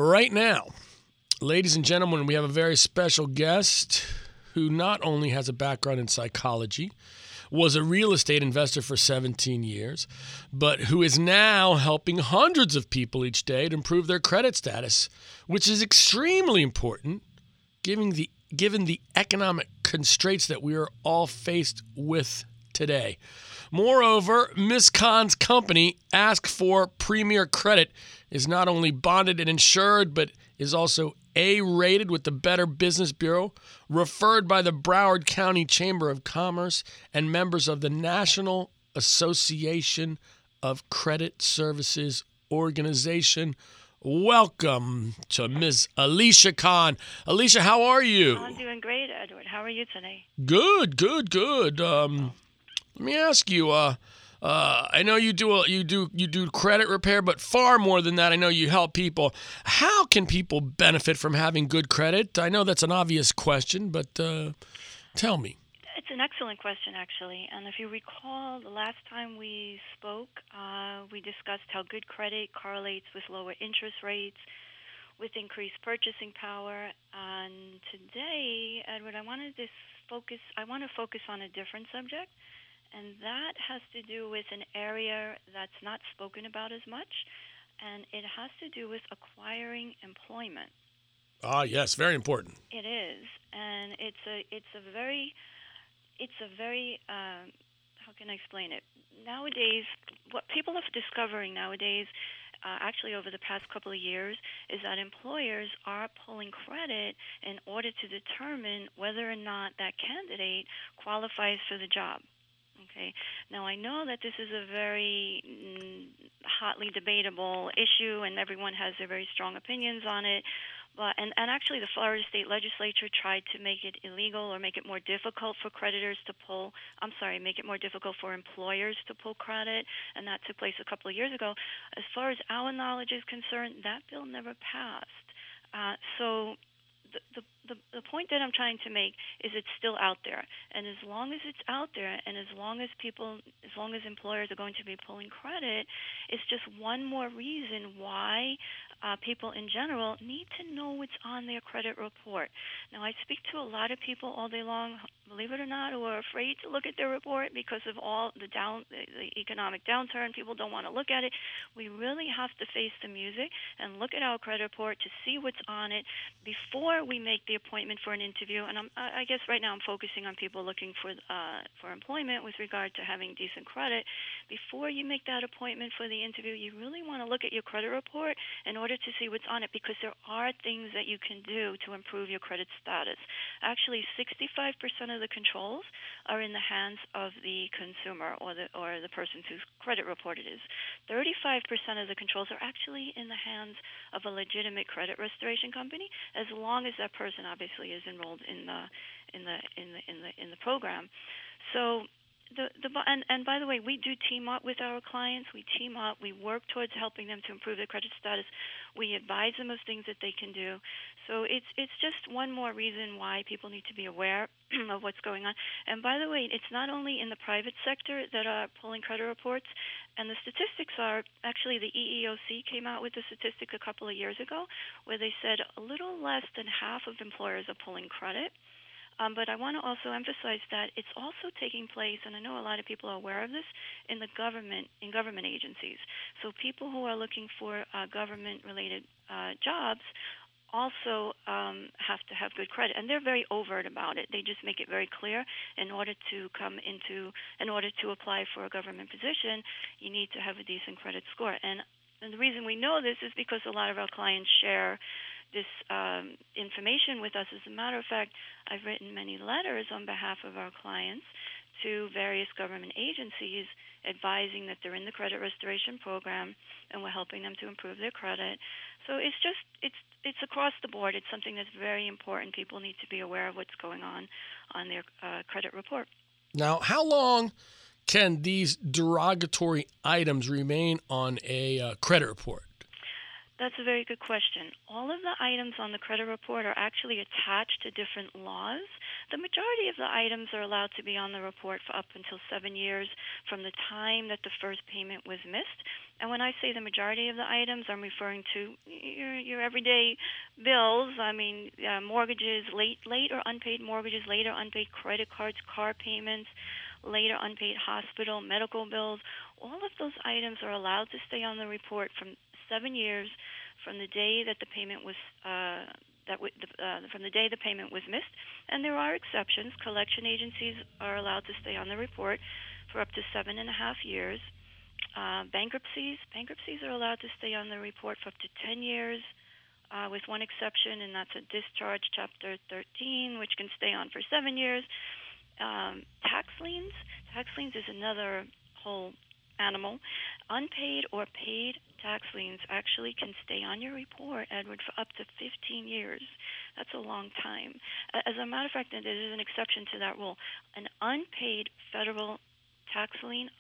Right now, ladies and gentlemen, we have a very special guest who not only has a background in psychology, was a real estate investor for 17 years, but who is now helping hundreds of people each day to improve their credit status, which is extremely important given the economic constraints that we are all faced with today. Moreover, Ms. Khan's company, Ask for Premier Credit, is not only bonded and insured, but is also A-rated with the Better Business Bureau, referred by the Broward County Chamber of Commerce, and members of the National Association of Credit Services Organization. Welcome to Ms. Alicia Khan. Alicia, how are you? I'm doing great, Edward. How are you today? Good. Let me ask you. I know you do credit repair, but far more than that, I know you help people. How can people benefit from having good credit? I know that's an obvious question, but tell me. It's an excellent question, actually. And if you recall, the last time we spoke, we discussed how good credit correlates with lower interest rates, with increased purchasing power. And today, Edward, I want to focus on a different subject. And that has to do with an area that's not spoken about as much, and it has to do with acquiring employment. Ah, yes, very important. It is, and it's a very how can I explain it? Nowadays, what people are discovering nowadays, actually over the past couple of years, is that employers are pulling credit in order to determine whether or not that candidate qualifies for the job. Okay. Now, I know that this is a very hotly debatable issue, and everyone has their very strong opinions on it. But and actually, the Florida State Legislature tried to make it illegal or make it more difficult for make it more difficult for employers to pull credit, and that took place a couple of years ago. As far as our knowledge is concerned, that bill never passed. So the point that I'm trying to make is it's still out there, and as long as it's out there, and as long as employers are going to be pulling credit, it's just one more reason why people in general need to know what's on their credit report. Now, I speak to a lot of people all day long, believe it or not, who are afraid to look at their report because of all the economic downturn. People don't want to look at it. We really have to face the music and look at our credit report to see what's on it before we make the appointment for an interview. And I guess right now I'm focusing on people looking for employment with regard to having decent credit. Before you make that appointment for the interview, you really want to look at your credit report in order to see what's on it, because there are things that you can do to improve your credit status. Actually, 65% of the controls are in the hands of the consumer or the person whose credit report it is. 35% of the controls are actually in the hands of a legitimate credit restoration company, as long as that person obviously is enrolled in the program. So and by the way, we do team up with our clients. We team up. We work towards helping them to improve their credit status. We advise them of things that they can do. So it's just one more reason why people need to be aware of what's going on. And by the way, it's not only in the private sector that are pulling credit reports, and the statistics are actually the EEOC came out with a statistic a couple of years ago where they said a little less than half of employers are pulling credit. But I want to also emphasize that it's also taking place, and I know a lot of people are aware of this, in government agencies. So people who are looking for government-related jobs also have to have good credit, and they're very overt about it. They just make it very clear in order to apply for a government position, you need to have a decent credit score. And the reason we know this is because a lot of our clients share this information with us. As a matter of fact, I've written many letters on behalf of our clients to various government agencies advising that they're in the credit restoration program and we're helping them to improve their credit. So it's across the board. It's something that's very important. People need to be aware of what's going on their credit report. Now, how long can these derogatory items remain on a credit report? That's a very good question. All of the items on the credit report are actually attached to different laws. The majority of the items are allowed to be on the report for up until 7 years from the time that the first payment was missed. And when I say the majority of the items, I'm referring to your everyday bills. I mean, mortgages, late or unpaid mortgages, late or unpaid credit cards, car payments, late or unpaid hospital, medical bills. All of those items are allowed to stay on the report from 7 years from the day that the payment was from the day the payment was missed. And there are exceptions. Collection agencies are allowed to stay on the report for up to 7.5 years. Bankruptcies are allowed to stay on the report for up to 10 years, with one exception, and that's a discharge, Chapter 13, which can stay on for 7 years. Tax liens is another whole animal. Unpaid or paid tax liens actually can stay on your report, Edward, for up to 15 years. That's a long time. As a matter of fact, there is an exception to that rule. An unpaid federal tax lien,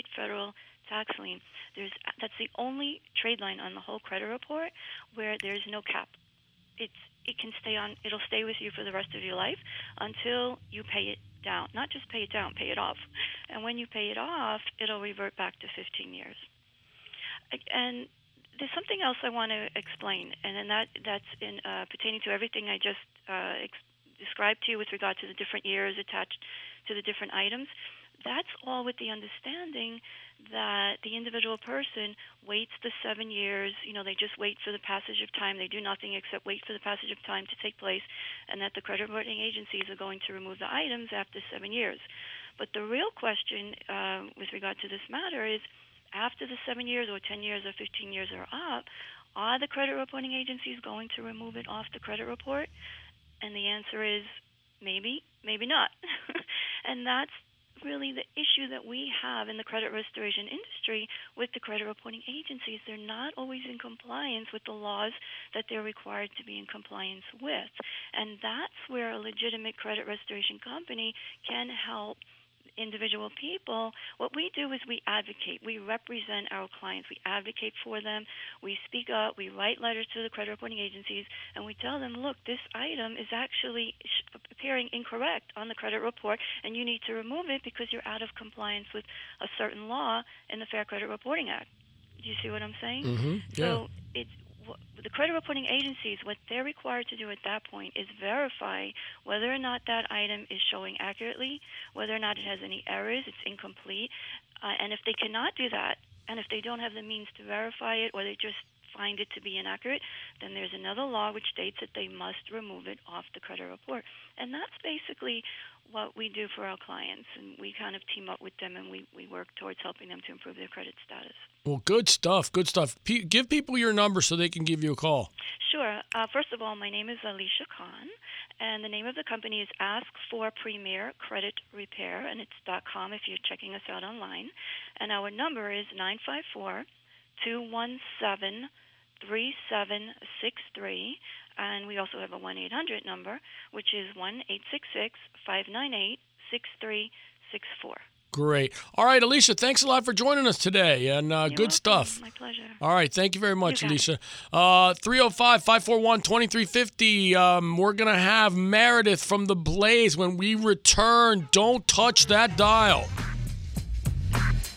that's the only trade line on the whole credit report where there's no cap. It can stay on. It'll stay with you for the rest of your life until you pay it down. Not just pay it down, pay it off. And when you pay it off, it'll revert back to 15 years. And there's something else I want to explain, and that's pertaining to everything I just described to you with regard to the different years attached to the different items. That's all with the understanding that the individual person waits the 7 years. They just wait for the passage of time. They do nothing except wait for the passage of time to take place, and that the credit reporting agencies are going to remove the items after 7 years. But the real question with regard to this matter is, after the 7 years or 10 years or 15 years are up, are the credit reporting agencies going to remove it off the credit report? And the answer is maybe, maybe not. And that's really the issue that we have in the credit restoration industry with the credit reporting agencies. They're not always in compliance with the laws that they're required to be in compliance with. And that's where a legitimate credit restoration company can help individual people. What we do is we advocate. We represent our clients. We advocate for them. We speak up. We write letters to the credit reporting agencies, and we tell them, look, this item is actually appearing incorrect on the credit report, and you need to remove it because you're out of compliance with a certain law in the Fair Credit Reporting Act. Do you see what I'm saying? Mm-hmm. Yeah. So the credit reporting agencies, what they're required to do at that point is verify whether or not that item is showing accurately, whether or not it has any errors, it's incomplete. And if they cannot do that, and if they don't have the means to verify it, or they just find it to be inaccurate, then there's another law which states that they must remove it off the credit report. And that's basically what we do for our clients, and we kind of team up with them, and we work towards helping them to improve their credit status. Well, good stuff, good stuff. Give people your number so they can give you a call. Sure. First of all, my name is Alicia Khan, and the name of the company is Ask for Premier Credit Repair, and it's .com if you're checking us out online. And our number is 954-217-3763, and we also have a 1-800 number, which is 1-866-598-6364. Great. All right, Alicia, thanks a lot for joining us today, and good welcome. stuff. My pleasure. All right, thank you very much, Alicia. 305-541-2350. We're going to have Meredith from The Blaze when we return. Don't touch that dial.